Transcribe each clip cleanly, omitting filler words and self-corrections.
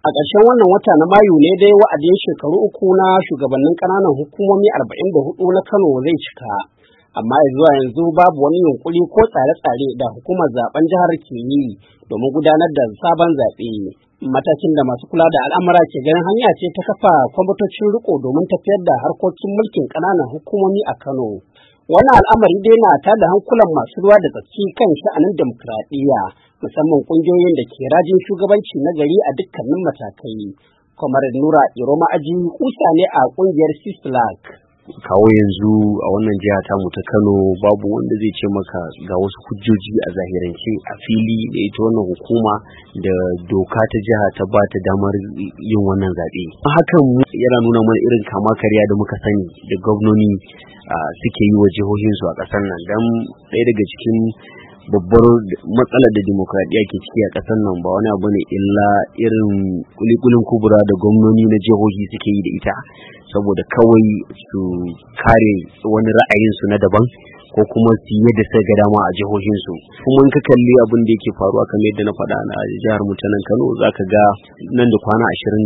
A ƙarshen wannan wata na Mayu ne dai wa'adin shekaru uku na shugabannin ƙananan hukumomi 44 na Kano zai cika. Amma zuwa yanzu babu wani yunkuri ko tsare-tsare da hukumar zaben jihar ke yi domin gudanar da sabon zaɓe. Matakin da masu kula da al'amura ke ganin hanya ce ta kafa kwamitocin riko domin tafiyar da harkokin mulkin ƙananan hukumomi a Kano. Wannan al'amari dai na tada hankulan masu ruwa da tsaki kan sha'anin dimokuraɗiyya, musamman ƙungiyoyin da ke rajin shugabanci na gari a dukkanin matakai. Kamar Nura Iroma Aji kusa ne a ƙungiyar Sislak. Kawo yanzu a wannan jiha tamu ta Kano babu wanda zai ce maka ga wasu hujjoji a zahirance a fili da ita wannan hukuma da doka ta jiha ta ba ta damar yin wannan zaɓe. Hakan yana nuna mana irin kama karya da muka sani da gwamnoni suke yi wa jihohinsu a ƙasar nan, don ɗaya daga cikin babbar matsalar da dimokuraɗiyya ke ciki a ƙasar nan ba wani abu ne illa irin kulikulin kubura da gwamnoni na jihohi suke yi da ita saboda kawai su kare wani ra'ayinsu na daban ko kuma su yi yadda suka ga dama a jihohinsu. Kuma in ka kalli abin da yake faruwa kamar yadda na faɗa a jihar mu ta nan Kano, zaka ga nan da kwana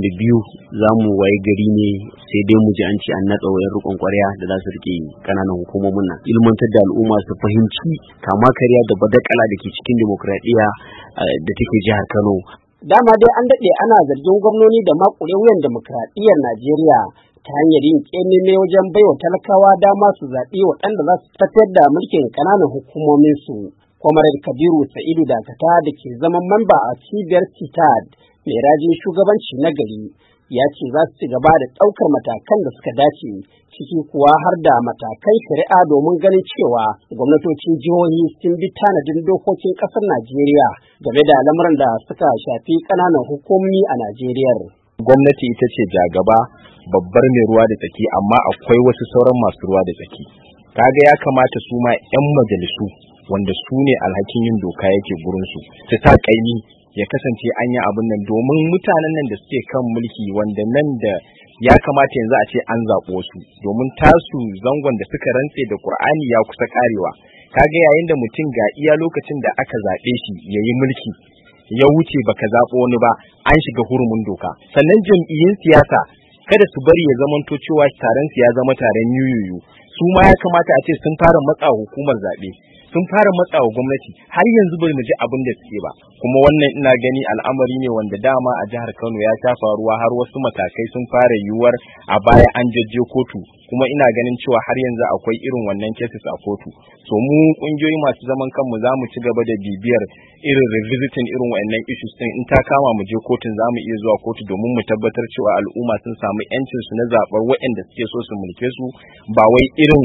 22 za mu waye gari ne sai dai mu ji an ce an natsa wayar rukun kwarya da za su rike kananan hukumomin nan. Ilmantar da al'umma su fahimci kama karya da badakala da ke cikin demokradiyya da take jihar Kano. Dama dai an daɗe ana zargin gwamnoni da makure wuyan demokradiyyar Najeriya ta hanyar yin ƙememe wajen baiwa talakawa dama su zaɓi waɗanda za su tafiyar da mulkin ƙananan hukumominsu. Kwamarar Kabiru Sa'idu Dakata da ke zaman mamba a cibiyar CITAD mai rajin shugabanci na gari ya ce za su ci gaba da ɗaukar matakan da suka dace, ciki kuwa har da matakan shari'a domin ganin cewa gwamnatocin jihohi sun bi tanadin dokokin ƙasar Najeriya game da lamuran da suka shafi ƙananan hukumomi a Najeriya. Gwamnati ita ce jagaba, babbar mai ruwa da tsaki, amma akwai wasu sauran masu ruwa da tsaki. Kaga ya kamata su ma 'yan majalisu wanda su ne alhakin yin doka yake gurinsu su sa kaimi ya kasance an yi abin nan, domin mutanen nan da suke kan mulki wanda nan da ya kamata yanzu a ce an zaɓo su, domin tasu zangon da suka rantse da Qur'ani ya kusa karewa. Kaga yayin da mutum ga iya lokacin da aka zaɓe shi ya yi mulki ya wuce baka zaɓo wani ba, an shiga hurumin doka. Sannan jam'iyyun siyasa kada su bari ya zamanto cewa taron su ya zama taron yuyuyu. Su ma ya kamata a ce sun fara matsa hukumar zaɓe, sun fara matsawa gwamnati, har yanzu bai mu ji abin da suke ba. Kuma wannan ina gani al'amari ne wanda dama a jihar Kano ya sha faruwa, har wasu matakai sun fara yiwuwar a baya an jajje kotu, kuma ina ganin cewa har yanzu akwai irin wannan cases a kotu. So mu kungiyoyi masu zaman kanmu za mu ci gaba da bibiyar irin revisiting irin wannan issues din, in ta kama mu je kotun za mu iya zuwa kotu domin mu tabbatar cewa al'umma sun samu 'yancin su na zaɓar waɗanda suke so su mulke su, ba wai irin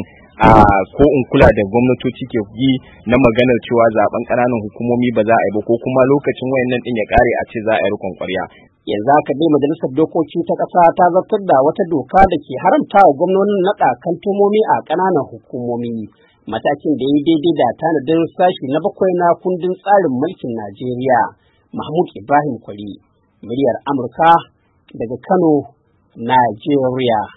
ko in kula da gwamnatoci ke yi na maganar cewa zaben ƙananan hukumomi ba za a yi ba, ko kuma lokacin wayannan din ya kare a ce za a yi rikon ƙwarya. Yanzu haka dai majalisar dokoki ta ƙasa ta zartar da wata doka da ke haramta wa gwamnonin naɗa kantomomi a ƙananan hukumomi, matakin da ya daidai da tanadin sashi na 7 na kundin tsarin mulkin Najeriya. Mahmud Ibrahim Kwari, muryar Amurka daga Kano, Najeriya.